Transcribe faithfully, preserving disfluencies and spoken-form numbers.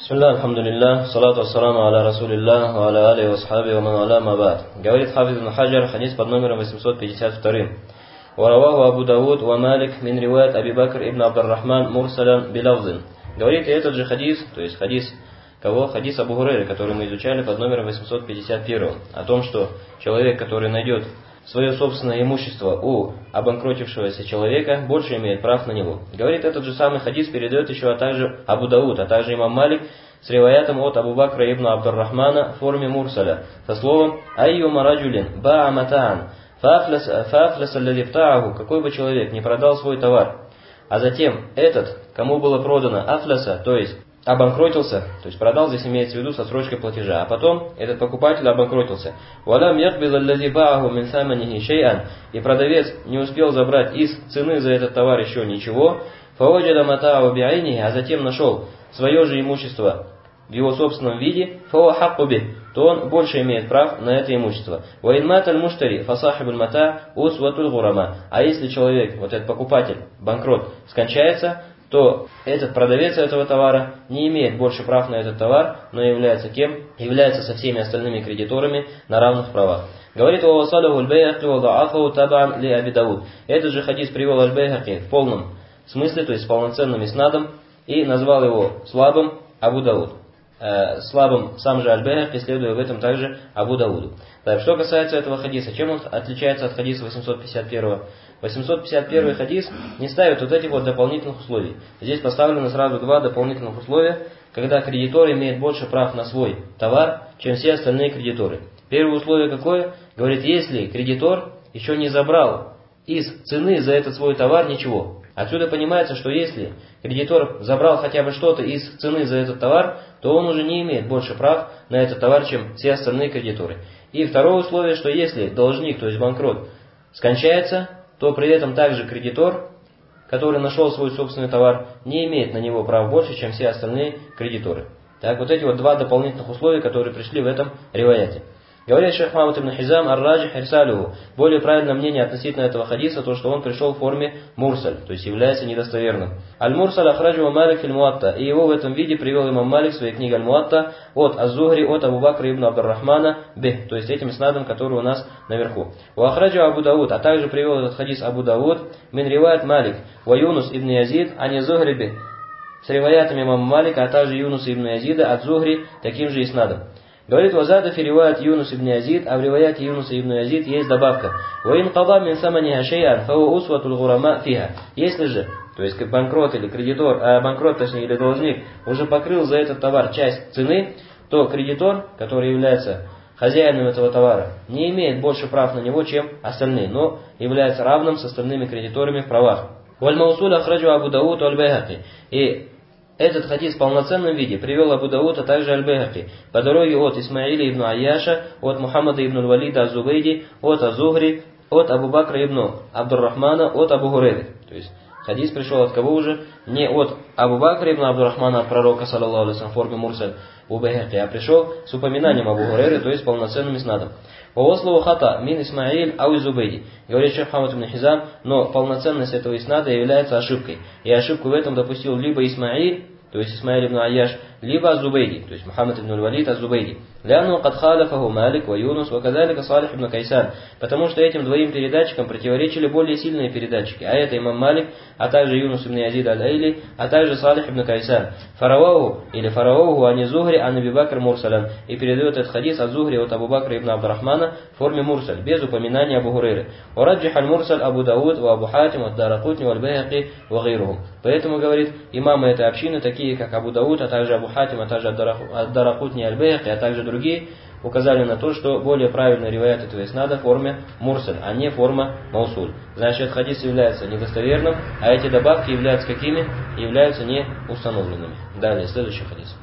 Бисмилля, алхамдулилля, салату ассаламу аля расулилля, ва аля али ва асхаби ва ман аля мабад. Говорит Хафиз ибн Хаджар, хадис под номером восемьсот пятьдесят два. Вараваху Абу Дауд ва Малик мин ривайат Аби Бакр ибн Абдуррахман мурсалян билавзин. Говорит этот же хадис, то есть хадис кого? Хадис Абу Хурайры, который мы изучали под номером восемьсот пятьдесят один. О том, что человек, который найдет свое собственное имущество у обанкротившегося человека, больше имеет прав на него. Говорит, этот же самый хадис передает еще а также Абу Дауд, а также имам Малик с риваятом от Абу Бакра ибн Абдуррахмана в форме мурсаля, со словом «Айюма раджулин баа матаан фаафляса аллади птааху», какой бы человек не продал свой товар, а затем этот, кому было продано афляса, то есть обанкротился, то есть продал, здесь имеется в виду со срочкой платежа, а потом этот покупатель обанкротился. «Валам якбил аллади бааху мин саманихи шей'ан», и продавец не успел забрать из цены за этот товар еще ничего, «фаваджада матааху биайнихи», а затем нашел свое же имущество в его собственном виде, «фава хакку бих», то он больше имеет прав на это имущество. «Ваин маталь муштари фасахибуль мата усватуль гурама», а если человек, вот этот покупатель, банкрот, скончается, то этот продавец этого товара не имеет больше прав на этот товар, но является кем? Является со всеми остальными кредиторами на равных правах. Говорит Вавасалаху аль-Байхаки вада'афаху табан ли Аби Дауд. Этот же хадис привел аль-Байхаки в полном смысле, то есть с полноценным иснадом, и назвал его слабым Абу Дауд. Э, слабым сам же аль-Байхаки, следуя в этом также Абу Дауду. Так, что касается этого хадиса, чем он отличается от хадиса восемьсот пятьдесят первого? восемьсот пятьдесят первый хадис не ставит вот этих вот дополнительных условий. Здесь поставлены сразу два дополнительных условия, когда кредитор имеет больше прав на свой товар, чем все остальные кредиторы. Первое условие какое? Говорит, если кредитор еще не забрал из цены за этот свой товар ничего. Отсюда понимается, что если кредитор забрал хотя бы что-то из цены за этот товар, то он уже не имеет больше прав на этот товар, чем все остальные кредиторы. И второе условие, что если должник, то есть банкрот, скончается, то при этом также кредитор, который нашел свой собственный товар, не имеет на него прав больше, чем все остальные кредиторы. Так, вот эти вот два дополнительных условия, которые пришли в этом риваяте. Говорит шейх Мухаммад ибн Хизам ар-раджих ирсалюху. Более правильное мнение относительно этого хадиса, то, что он пришел в форме мурсаль, то есть является недостоверным. Аль-Мурсаль ахраджу Малик фил Муатта. И его в этом виде привел имам Малик в своей книге Аль-Муатта от Аз-Зухри, от Абу Бакра ибн Абдуррахмана бих, то есть этим снадом, который у нас наверху. Ва ахраджу Абу Дауд, а также привел этот хадис Абу Дауд, мин риваят Малик, ва Юнус ибн Язид, ани Зухри бих, с риваятами имама Малика, а также Юнуса ибн Язида от Зухри, таким же иснадом. Говорит, вазада фи риваят Юнус ибн Язид, а в риваяте Юнуса ибн Язид есть добавка. Ва ин када мин саманиха шей'ан, фа хуа усватуль гурама фиха. Если же, то есть как банкрот или кредитор, а банкрот, точнее, или должник, уже покрыл за этот товар часть цены, то кредитор, который является хозяином этого товара, не имеет больше прав на него, чем остальные, но является равным с остальными кредиторами в правах. Валь маусуль ахраджу Абу Дауд аль-Байхаки. И этот хадис в полноценном виде привел Абу Дауд, а также аль-Байхаки по дороге от Исмаиля ибн Айяша, от Мухаммада ибн Валида аз-Зубейди, от Аз-Зухри, от Абу Бакра ибн Абдуррахмана, от Абу Хурайры. То есть хадис пришел от кого уже? Не от Абу Бакра ибн Абдуррахмана, от пророка, саллаллаху алейхи ва саллям, в форме мурсаль у Байхаки, а пришел с упоминанием Абу Хурайры, то есть полноценным иснадом. Ваваслу хата мин Исмаиль ау Зубейди. Говорит шейх Мухаммад ибн Хизам, но полноценность этого иснада является ошибкой. И ошибку в этом допустил либо Исмаиль, то есть Исмаиль ибн Айяш, либо Az-Зубейди, то есть Мухаммад ибн Валид Az-Зубейди. Ляну кад халяфаху Малик ва Юнус ва казалика Салих ибн Кайсан. Потому что этим двоим передатчикам противоречили более сильные передатчики, а это имам Малик, а также Юнус ибн Язид аль-Айли, а также Салих ибн Кайсан. Фараваху или Фараваху ани Зухри ан Аби Бакр мурсалян. И передает этот хадис от Зухри от Абу Бакра ибн Абдуррахмана в форме мурсаль, без упоминания Абу Хурайры. Ураджих аль-мурсаль Абу Дауд ва Абу Хатим ва Даракутни ва аль-Байхаки ва гайрухум. Поэтому, говорит, имамы этой общины, такие как Абу Дауд, а также Абу Хатим, а также Ад-Даракутни, Аль-Байхаки, а также другие, указали на то, что более правильный риваят этого иснада в форме мурсаль, а не форма маусуль. Значит, хадис является недостоверным, а эти добавки являются какими? Являются не установленными. Далее, следующий хадис.